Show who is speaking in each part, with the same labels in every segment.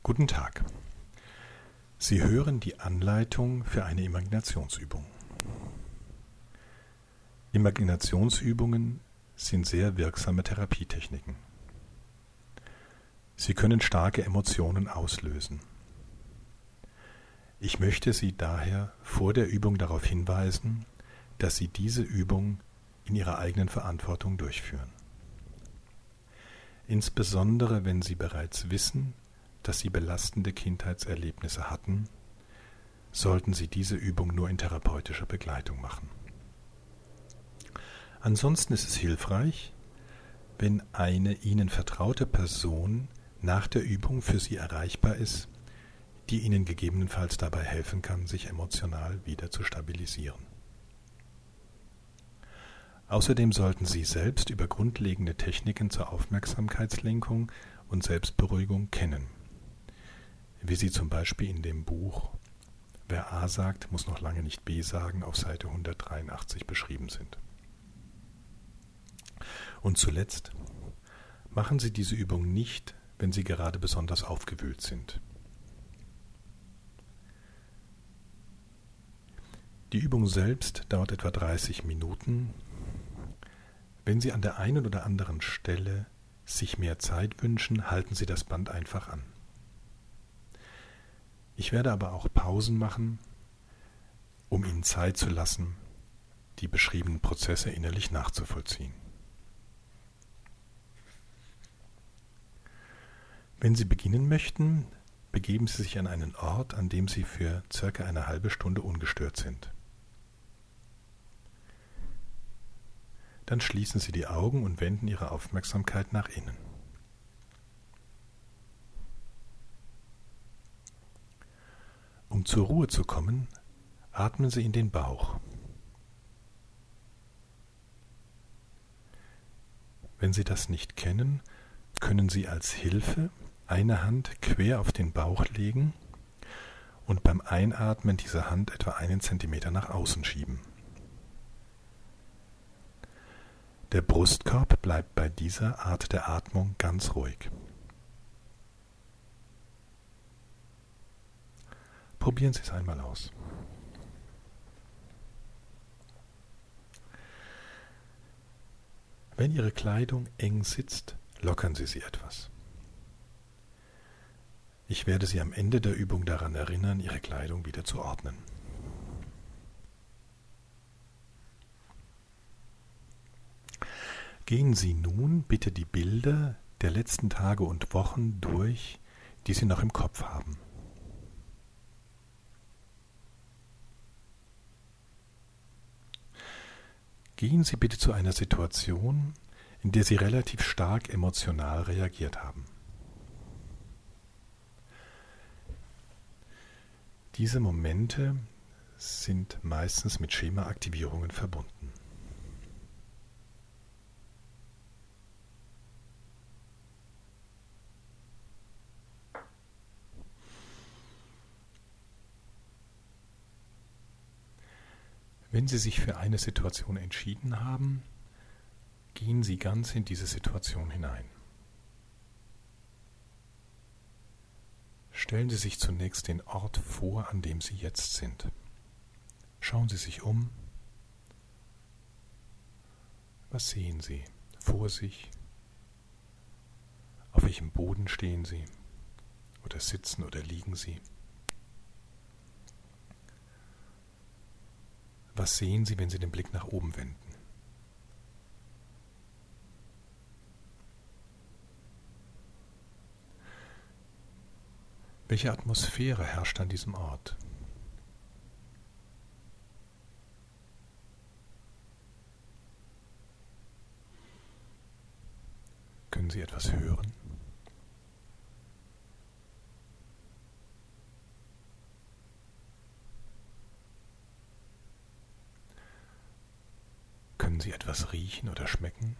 Speaker 1: Guten Tag. Sie hören die Anleitung für eine Imaginationsübung. Imaginationsübungen sind sehr wirksame Therapietechniken. Sie können starke Emotionen auslösen. Ich möchte Sie daher vor der Übung darauf hinweisen, dass Sie diese Übung in Ihrer eigenen Verantwortung durchführen. Insbesondere wenn Sie bereits wissen, dass Sie belastende Kindheitserlebnisse hatten, sollten Sie diese Übung nur in therapeutischer Begleitung machen. Ansonsten ist es hilfreich, wenn eine Ihnen vertraute Person nach der Übung für Sie erreichbar ist, die Ihnen gegebenenfalls dabei helfen kann, sich emotional wieder zu stabilisieren. Außerdem sollten Sie selbst über grundlegende Techniken zur Aufmerksamkeitslenkung und Selbstberuhigung kennen, wie sie zum Beispiel in dem Buch Wer A sagt, muss noch lange nicht B sagen auf Seite 183 beschrieben sind. Und zuletzt, machen Sie diese Übung nicht, wenn Sie gerade besonders aufgewühlt sind. Die Übung selbst dauert etwa 30 Minuten. Wenn Sie an der einen oder anderen Stelle sich mehr Zeit wünschen, halten Sie das Band einfach an. Ich werde aber auch Pausen machen, um Ihnen Zeit zu lassen, die beschriebenen Prozesse innerlich nachzuvollziehen. Wenn Sie beginnen möchten, begeben Sie sich an einen Ort, an dem Sie für circa eine halbe Stunde ungestört sind. Dann schließen Sie die Augen und wenden Ihre Aufmerksamkeit nach innen. Um zur Ruhe zu kommen, atmen Sie in den Bauch. Wenn Sie das nicht kennen, können Sie als Hilfe eine Hand quer auf den Bauch legen und beim Einatmen diese Hand etwa 1 Zentimeter nach außen schieben. Der Brustkorb bleibt bei dieser Art der Atmung ganz ruhig. Probieren Sie es einmal aus. Wenn Ihre Kleidung eng sitzt, lockern Sie sie etwas. Ich werde Sie am Ende der Übung daran erinnern, Ihre Kleidung wieder zu ordnen. Gehen Sie nun bitte die Bilder der letzten Tage und Wochen durch, die Sie noch im Kopf haben. Gehen Sie bitte zu einer Situation, in der Sie relativ stark emotional reagiert haben. Diese Momente sind meistens mit Schemaaktivierungen verbunden. Wenn Sie sich für eine Situation entschieden haben, gehen Sie ganz in diese Situation hinein. Stellen Sie sich zunächst den Ort vor, an dem Sie jetzt sind. Schauen Sie sich um. Was sehen Sie vor sich? Auf welchem Boden stehen Sie? Oder sitzen oder liegen Sie? Was sehen Sie, wenn Sie den Blick nach oben wenden? Welche Atmosphäre herrscht an diesem Ort? Können Sie etwas hören? Können Sie etwas riechen oder schmecken?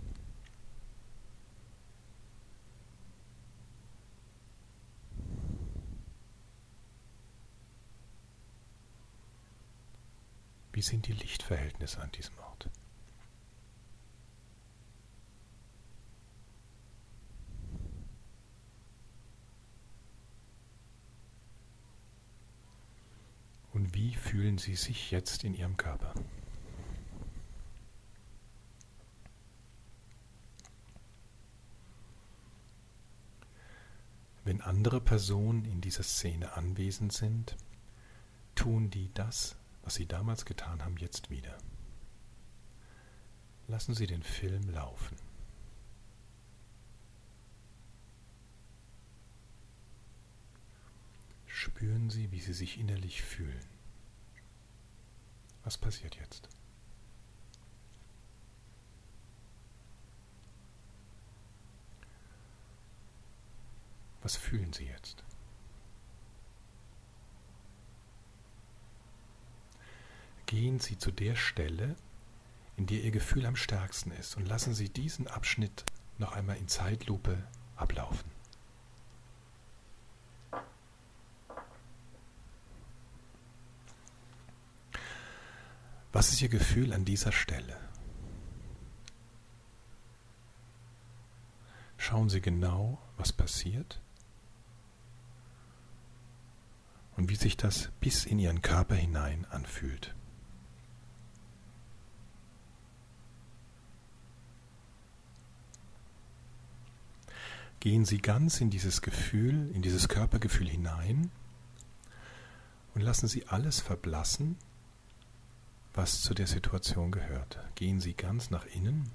Speaker 1: Wie sind die Lichtverhältnisse an diesem Ort? Wie fühlen Sie sich jetzt in Ihrem Körper? Wenn andere Personen in dieser Szene anwesend sind, tun die das, was sie damals getan haben, jetzt wieder. Lassen Sie den Film laufen. Spüren Sie, wie Sie sich innerlich fühlen. Was passiert jetzt? Was fühlen Sie jetzt? Gehen Sie zu der Stelle, in der Ihr Gefühl am stärksten ist, und lassen Sie diesen Abschnitt noch einmal in Zeitlupe ablaufen. Was ist Ihr Gefühl an dieser Stelle? Schauen Sie genau, was passiert und wie sich das bis in Ihren Körper hinein anfühlt. Gehen Sie ganz in dieses Gefühl, in dieses Körpergefühl hinein und lassen Sie alles verblassen, was zu der Situation gehört. Gehen Sie ganz nach innen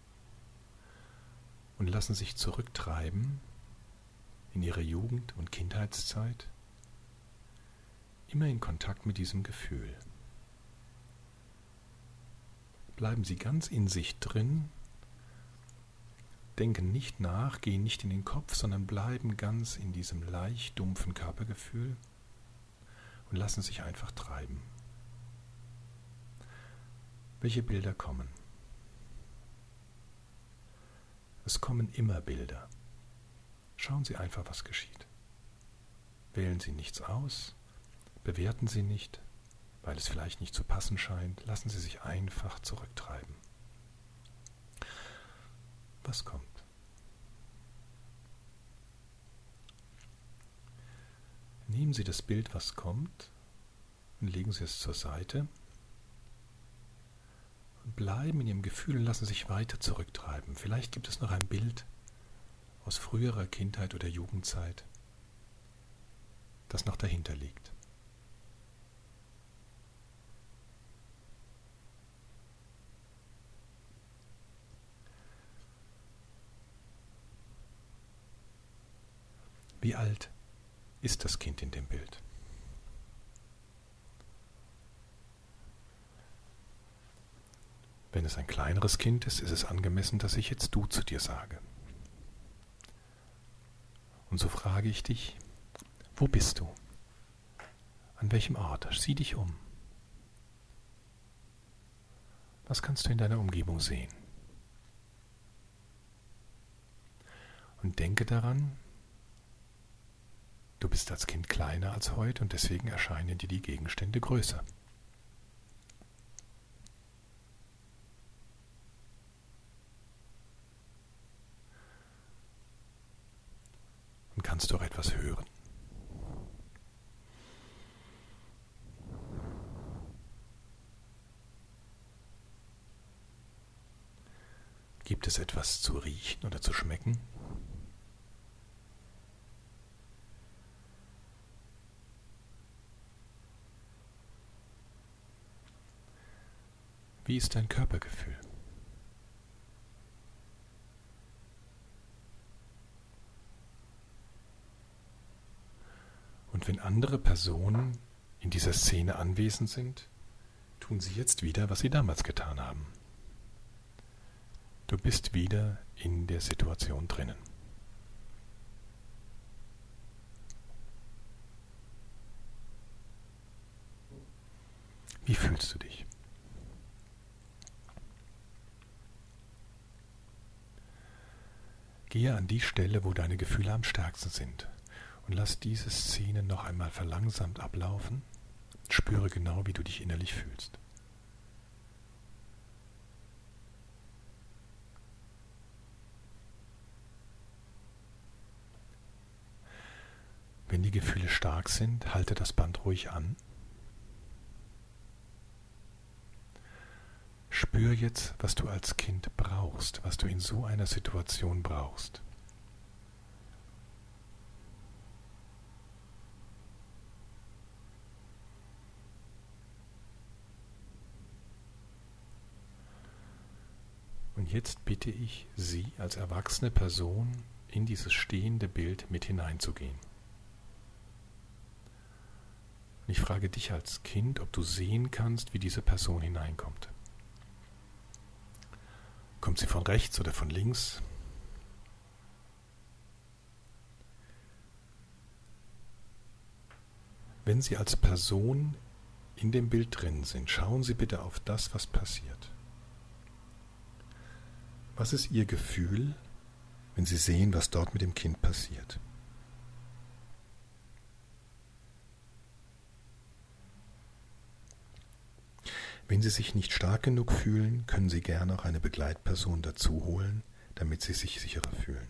Speaker 1: und lassen sich zurücktreiben in Ihre Jugend- und Kindheitszeit, immer in Kontakt mit diesem Gefühl. Bleiben Sie ganz in sich drin, denken nicht nach, gehen nicht in den Kopf, sondern bleiben ganz in diesem leicht dumpfen Körpergefühl und lassen sich einfach treiben. Welche Bilder kommen? Es kommen immer Bilder. Schauen Sie einfach, was geschieht. Wählen Sie nichts aus, bewerten Sie nicht, weil es vielleicht nicht zu passen scheint. Lassen Sie sich einfach zurücktreiben. Was kommt? Nehmen Sie das Bild, was kommt, und legen Sie es zur Seite. Und bleiben in Ihrem Gefühl und lassen sich weiter zurücktreiben. Vielleicht gibt es noch ein Bild aus früherer Kindheit oder Jugendzeit, das noch dahinter liegt. Wie alt ist das Kind in dem Bild? Wenn es ein kleineres Kind ist, ist es angemessen, dass ich jetzt du zu dir sage. Und so frage ich dich, wo bist du? An welchem Ort? Sieh dich um. Was kannst du in deiner Umgebung sehen? Und denke daran, du bist als Kind kleiner als heute und deswegen erscheinen dir die Gegenstände größer. Und kannst du auch etwas hören? Gibt es etwas zu riechen oder zu schmecken? Wie ist dein Körpergefühl? Und wenn andere Personen in dieser Szene anwesend sind, tun sie jetzt wieder, was sie damals getan haben. Du bist wieder in der Situation drinnen. Wie fühlst du dich? Gehe an die Stelle, wo deine Gefühle am stärksten sind und lass diese Szene noch einmal verlangsamt ablaufen. Spüre genau, wie du dich innerlich fühlst. Wenn die Gefühle stark sind, halte das Band ruhig an Spür jetzt, was du als Kind brauchst, was du in so einer Situation brauchst. Und jetzt bitte ich Sie als erwachsene Person in dieses stehende Bild mit hineinzugehen. Und ich frage dich als Kind, ob du sehen kannst, wie diese Person hineinkommt. Kommt sie von rechts oder von links? Wenn Sie als Person in dem Bild drin sind, schauen Sie bitte auf das, was passiert. Was ist Ihr Gefühl, wenn Sie sehen, was dort mit dem Kind passiert? Wenn Sie sich nicht stark genug fühlen, können Sie gerne auch eine Begleitperson dazu holen, damit Sie sich sicherer fühlen.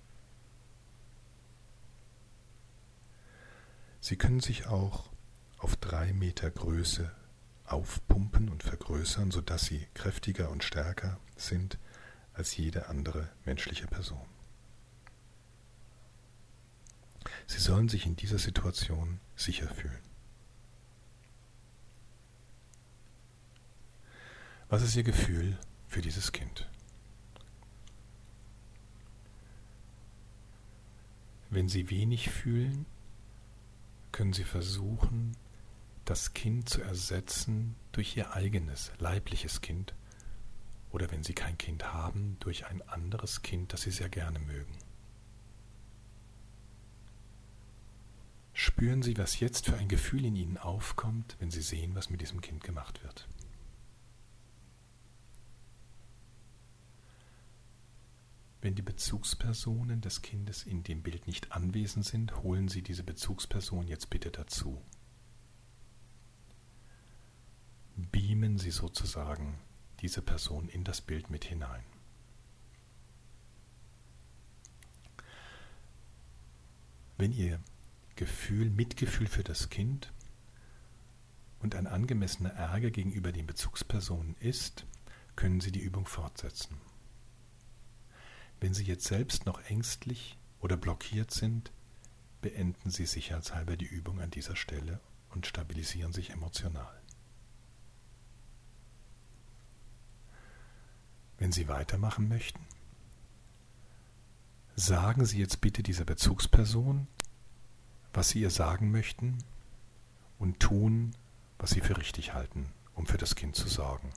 Speaker 1: Sie können sich auch auf 3 Meter Größe aufpumpen und vergrößern, sodass Sie kräftiger und stärker sind als jede andere menschliche Person. Sie sollen sich in dieser Situation sicher fühlen. Was ist Ihr Gefühl für dieses Kind? Wenn Sie wenig fühlen, können Sie versuchen, das Kind zu ersetzen durch Ihr eigenes, leibliches Kind oder wenn Sie kein Kind haben, durch ein anderes Kind, das Sie sehr gerne mögen. Spüren Sie, was jetzt für ein Gefühl in Ihnen aufkommt, wenn Sie sehen, was mit diesem Kind gemacht wird. Wenn die Bezugspersonen des Kindes in dem Bild nicht anwesend sind, holen Sie diese Bezugsperson jetzt bitte dazu. Beamen Sie sozusagen diese Person in das Bild mit hinein. Wenn Ihr Mitgefühl für das Kind und ein angemessener Ärger gegenüber den Bezugspersonen ist, können Sie die Übung fortsetzen. Wenn Sie jetzt selbst noch ängstlich oder blockiert sind, beenden Sie sicherheitshalber die Übung an dieser Stelle und stabilisieren sich emotional. Wenn Sie weitermachen möchten, sagen Sie jetzt bitte dieser Bezugsperson, was Sie ihr sagen möchten und tun, was Sie für richtig halten, um für das Kind zu sorgen.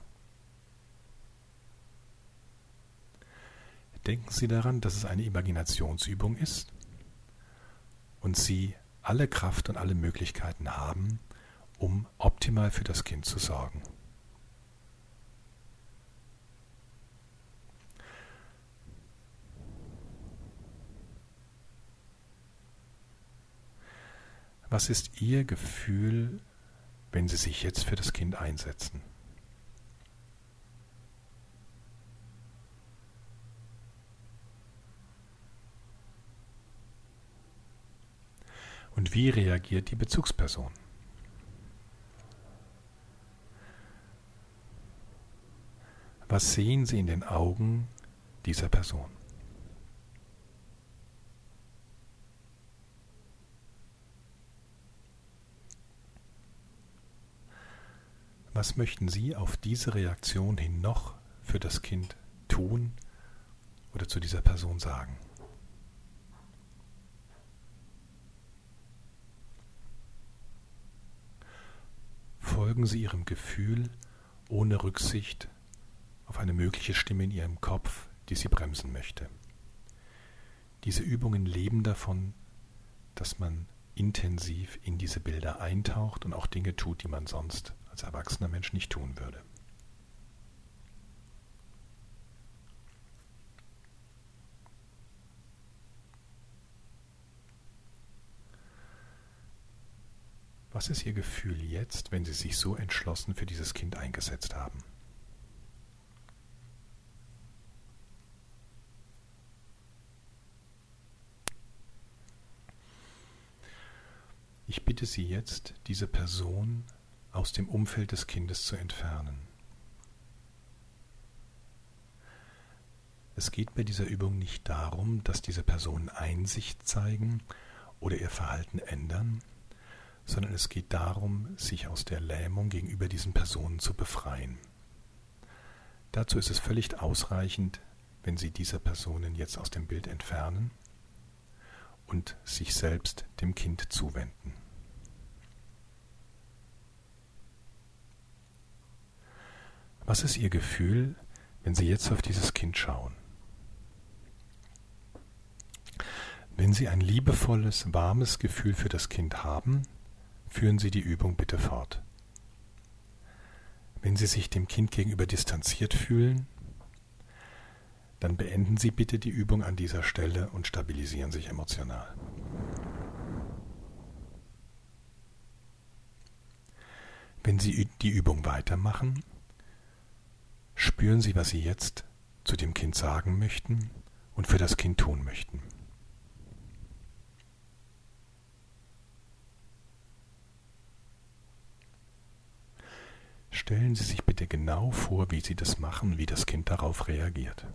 Speaker 1: Denken Sie daran, dass es eine Imaginationsübung ist und Sie alle Kraft und alle Möglichkeiten haben, um optimal für das Kind zu sorgen. Was ist Ihr Gefühl, wenn Sie sich jetzt für das Kind einsetzen? Und wie reagiert die Bezugsperson? Was sehen Sie in den Augen dieser Person? Was möchten Sie auf diese Reaktion hin noch für das Kind tun oder zu dieser Person sagen? Folgen Sie Ihrem Gefühl ohne Rücksicht auf eine mögliche Stimme in Ihrem Kopf, die Sie bremsen möchte. Diese Übungen leben davon, dass man intensiv in diese Bilder eintaucht und auch Dinge tut, die man sonst als erwachsener Mensch nicht tun würde. Was ist Ihr Gefühl jetzt, wenn Sie sich so entschlossen für dieses Kind eingesetzt haben? Ich bitte Sie jetzt, diese Person aus dem Umfeld des Kindes zu entfernen. Es geht bei dieser Übung nicht darum, dass diese Personen Einsicht zeigen oder ihr Verhalten ändern, sondern es geht darum, sich aus der Lähmung gegenüber diesen Personen zu befreien. Dazu ist es völlig ausreichend, wenn Sie diese Personen jetzt aus dem Bild entfernen und sich selbst dem Kind zuwenden. Was ist Ihr Gefühl, wenn Sie jetzt auf dieses Kind schauen? Wenn Sie ein liebevolles, warmes Gefühl für das Kind haben, führen Sie die Übung bitte fort. Wenn Sie sich dem Kind gegenüber distanziert fühlen, dann beenden Sie bitte die Übung an dieser Stelle und stabilisieren sich emotional. Wenn Sie die Übung weitermachen, spüren Sie, was Sie jetzt zu dem Kind sagen möchten und für das Kind tun möchten. Stellen Sie sich bitte genau vor, wie Sie das machen, wie das Kind darauf reagiert.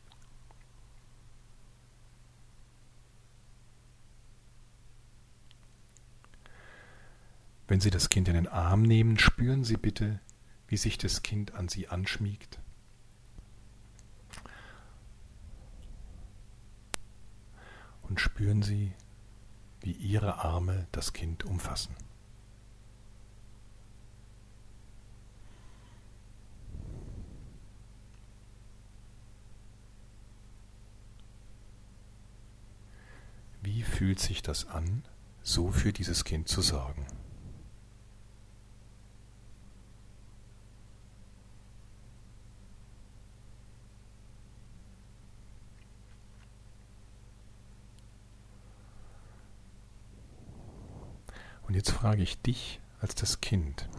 Speaker 1: Wenn Sie das Kind in den Arm nehmen, spüren Sie bitte, wie sich das Kind an Sie anschmiegt. Und spüren Sie, wie Ihre Arme das Kind umfassen. Wie fühlt sich das an, so für dieses Kind zu sorgen? Und jetzt frage ich dich als das Kind,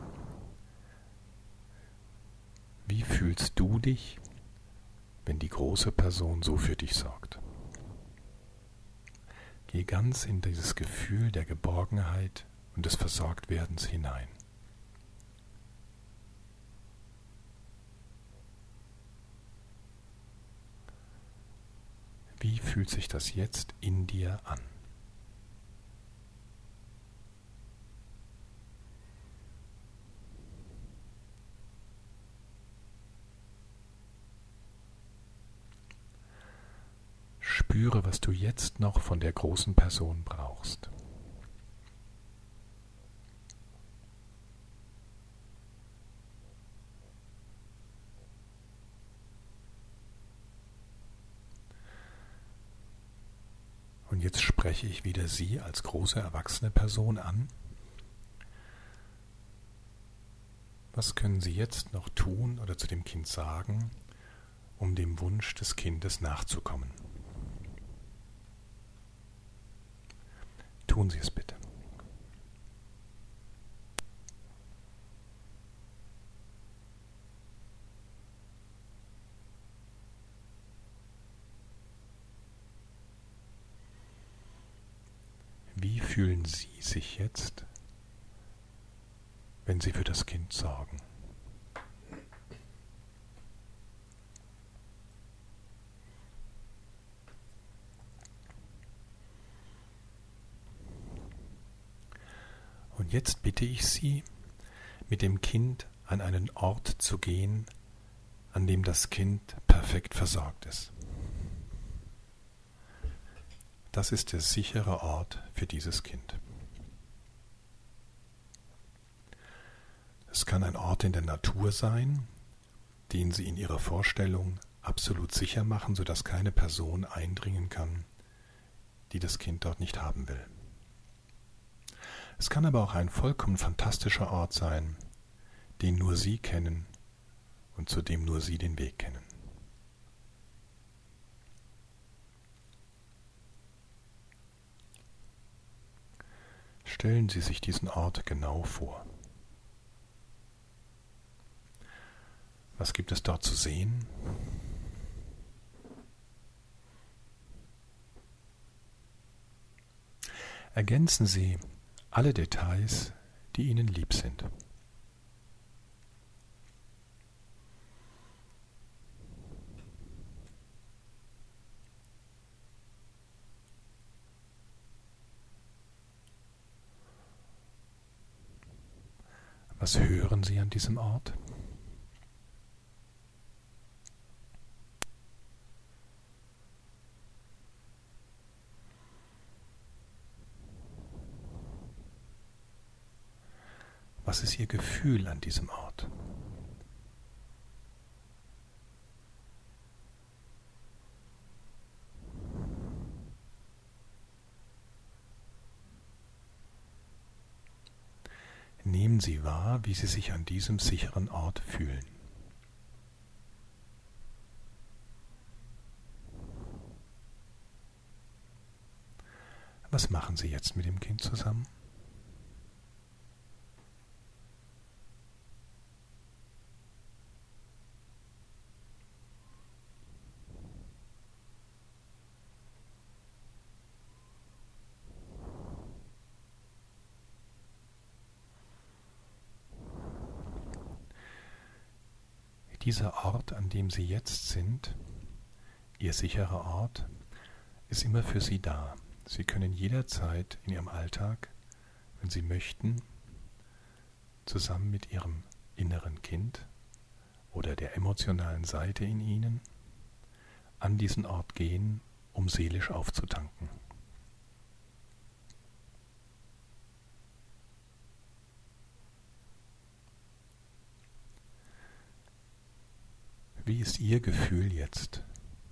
Speaker 1: wie fühlst du dich, wenn die große Person so für dich sorgt? Geh ganz in dieses Gefühl der Geborgenheit und des Versorgtwerdens hinein. Wie fühlt sich das jetzt in dir an? Spüre, was du jetzt noch von der großen Person brauchst. Und jetzt spreche ich wieder sie als große erwachsene Person an. Was können Sie jetzt noch tun oder zu dem Kind sagen, um dem Wunsch des Kindes nachzukommen? Tun Sie es bitte. Wie fühlen Sie sich jetzt, wenn Sie für das Kind sorgen? Und jetzt bitte ich Sie, mit dem Kind an einen Ort zu gehen, an dem das Kind perfekt versorgt ist. Das ist der sichere Ort für dieses Kind. Es kann ein Ort in der Natur sein, den Sie in Ihrer Vorstellung absolut sicher machen, sodass keine Person eindringen kann, die das Kind dort nicht haben will. Es kann aber auch ein vollkommen fantastischer Ort sein, den nur Sie kennen und zu dem nur Sie den Weg kennen. Stellen Sie sich diesen Ort genau vor. Was gibt es dort zu sehen? Ergänzen Sie alle Details, die Ihnen lieb sind. Was hören Sie an diesem Ort? Was ist Ihr Gefühl an diesem Ort? Nehmen Sie wahr, wie Sie sich an diesem sicheren Ort fühlen. Was machen Sie jetzt mit dem Kind zusammen? Dieser Ort, an dem Sie jetzt sind, Ihr sicherer Ort, ist immer für Sie da. Sie können jederzeit in Ihrem Alltag, wenn Sie möchten, zusammen mit Ihrem inneren Kind oder der emotionalen Seite in Ihnen an diesen Ort gehen, um seelisch aufzutanken. Wie ist Ihr Gefühl jetzt?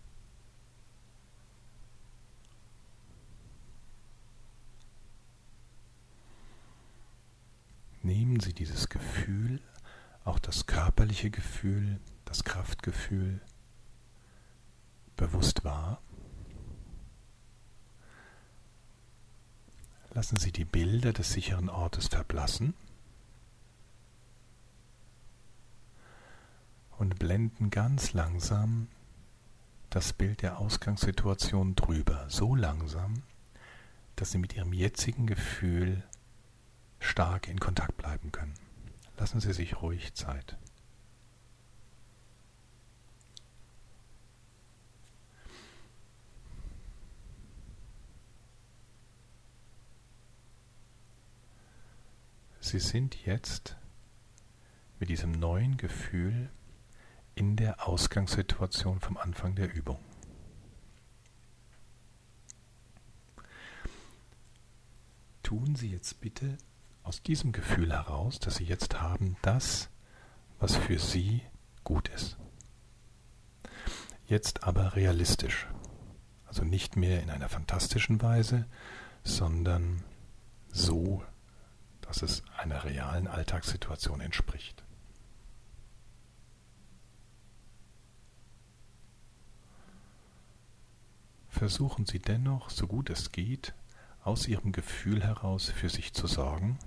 Speaker 1: Nehmen Sie dieses Gefühl, auch das körperliche Gefühl, das Kraftgefühl, bewusst wahr. Lassen Sie die Bilder des sicheren Ortes verblassen und blenden ganz langsam das Bild der Ausgangssituation drüber, so langsam, dass Sie mit Ihrem jetzigen Gefühl stark in Kontakt bleiben können. Lassen Sie sich ruhig Zeit. Sie sind jetzt mit diesem neuen Gefühl in der Ausgangssituation vom Anfang der Übung. Tun Sie jetzt bitte aus diesem Gefühl heraus, das Sie jetzt haben, das, was für Sie gut ist. Jetzt aber realistisch. Also nicht mehr in einer fantastischen Weise, sondern so, dass es einer realen Alltagssituation entspricht. Versuchen Sie dennoch, so gut es geht, aus Ihrem Gefühl heraus für sich zu sorgen.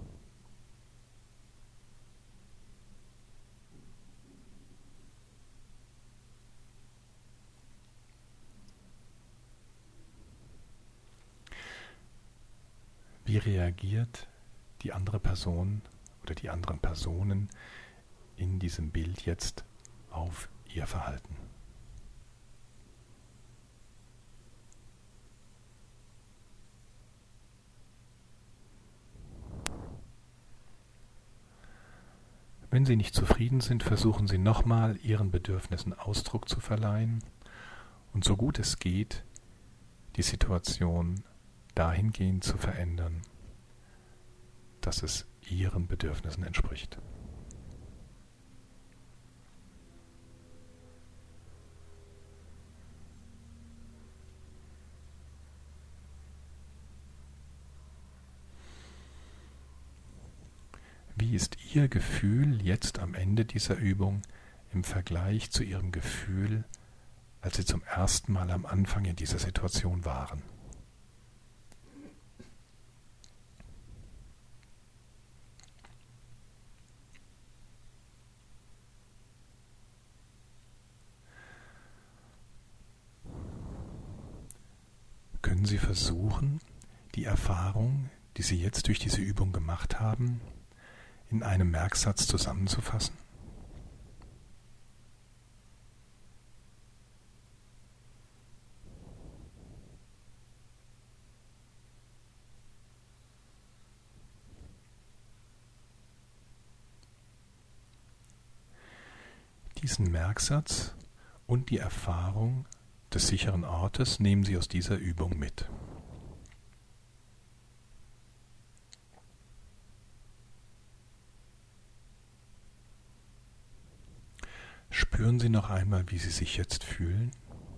Speaker 1: Wie reagiert die andere Person oder die anderen Personen in diesem Bild jetzt auf Ihr Verhalten? Wenn Sie nicht zufrieden sind, versuchen Sie nochmal, Ihren Bedürfnissen Ausdruck zu verleihen und so gut es geht, die Situation dahingehend zu verändern, dass es Ihren Bedürfnissen entspricht. Wie ist Ihr Gefühl jetzt am Ende dieser Übung im Vergleich zu Ihrem Gefühl, als Sie zum ersten Mal am Anfang in dieser Situation waren? Können Sie versuchen, die Erfahrung, die Sie jetzt durch diese Übung gemacht haben, in einem Merksatz zusammenzufassen? Diesen Merksatz und die Erfahrung des sicheren Ortes nehmen Sie aus dieser Übung mit. Spüren Sie noch einmal, wie Sie sich jetzt fühlen.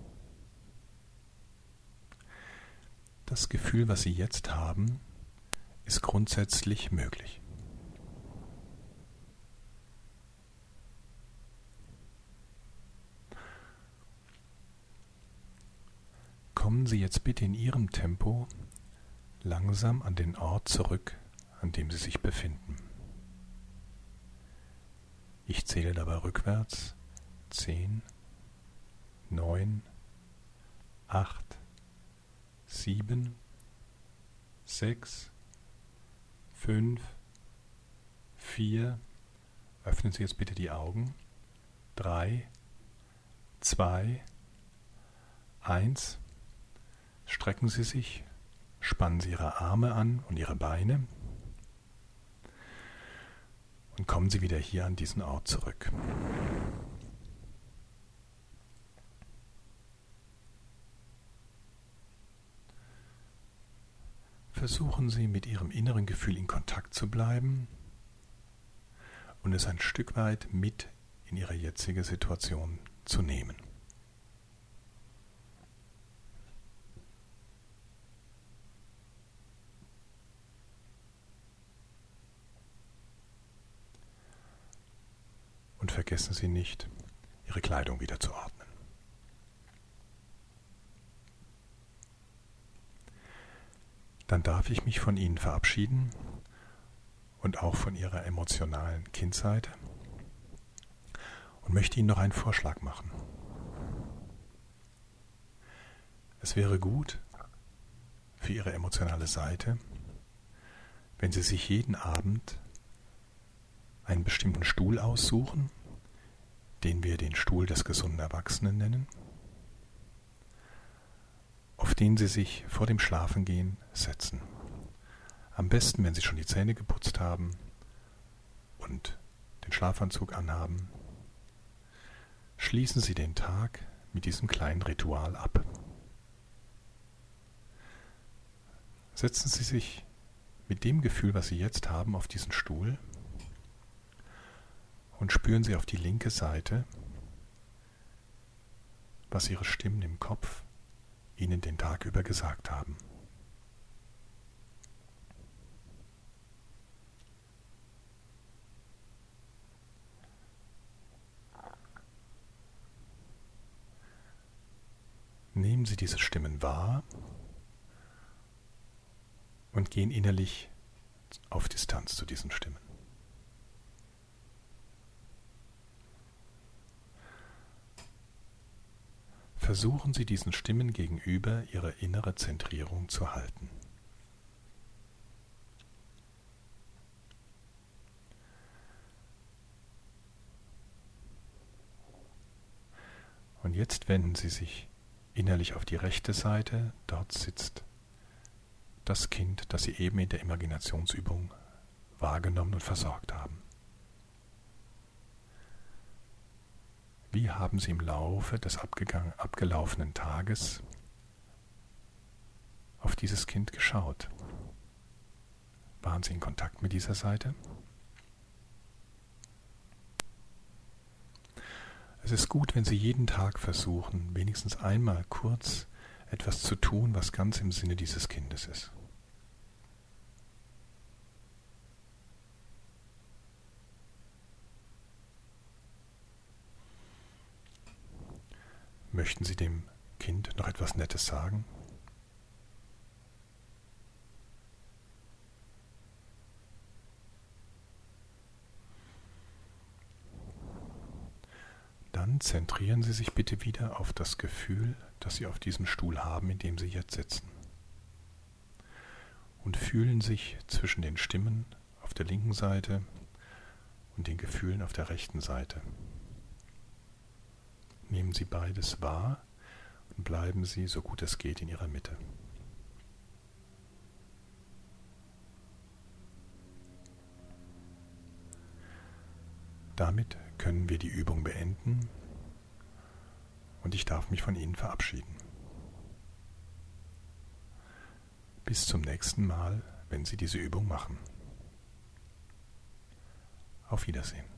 Speaker 1: Das Gefühl, was Sie jetzt haben, ist grundsätzlich möglich. Kommen Sie jetzt bitte in Ihrem Tempo langsam an den Ort zurück, an dem Sie sich befinden. Ich zähle dabei rückwärts. 10, 9, 8, 7, 6, 5, 4, öffnen Sie jetzt bitte die Augen, 3, 2, 1, strecken Sie sich, spannen Sie Ihre Arme an und Ihre Beine und kommen Sie wieder hier an diesen Ort zurück. Versuchen Sie mit Ihrem inneren Gefühl in Kontakt zu bleiben und es ein Stück weit mit in Ihre jetzige Situation zu nehmen. Und vergessen Sie nicht, Ihre Kleidung wieder zu ordnen. Dann darf ich mich von Ihnen verabschieden und auch von Ihrer emotionalen Kindseite und möchte Ihnen noch einen Vorschlag machen. Es wäre gut für Ihre emotionale Seite, wenn Sie sich jeden Abend einen bestimmten Stuhl aussuchen, den wir den Stuhl des gesunden Erwachsenen nennen, auf den Sie sich vor dem Schlafengehen setzen. Am besten, wenn Sie schon die Zähne geputzt haben und den Schlafanzug anhaben, schließen Sie den Tag mit diesem kleinen Ritual ab. Setzen Sie sich mit dem Gefühl, was Sie jetzt haben, auf diesen Stuhl und spüren Sie auf die linke Seite, was Ihre Stimmen im Kopf Ihnen den Tag über gesagt haben. Nehmen Sie diese Stimmen wahr und gehen innerlich auf Distanz zu diesen Stimmen. Versuchen Sie diesen Stimmen gegenüber Ihre innere Zentrierung zu halten. Und jetzt wenden Sie sich innerlich auf die rechte Seite. Dort sitzt das Kind, das Sie eben in der Imaginationsübung wahrgenommen und versorgt haben. Wie haben Sie im Laufe des abgelaufenen Tages auf dieses Kind geschaut? Waren Sie in Kontakt mit dieser Seite? Es ist gut, wenn Sie jeden Tag versuchen, wenigstens einmal kurz etwas zu tun, was ganz im Sinne dieses Kindes ist. Möchten Sie dem Kind noch etwas Nettes sagen? Dann zentrieren Sie sich bitte wieder auf das Gefühl, das Sie auf diesem Stuhl haben, in dem Sie jetzt sitzen. Und fühlen sich zwischen den Stimmen auf der linken Seite und den Gefühlen auf der rechten Seite. Nehmen Sie beides wahr und bleiben Sie, so gut es geht, in Ihrer Mitte. Damit können wir die Übung beenden und ich darf mich von Ihnen verabschieden. Bis zum nächsten Mal, wenn Sie diese Übung machen. Auf Wiedersehen.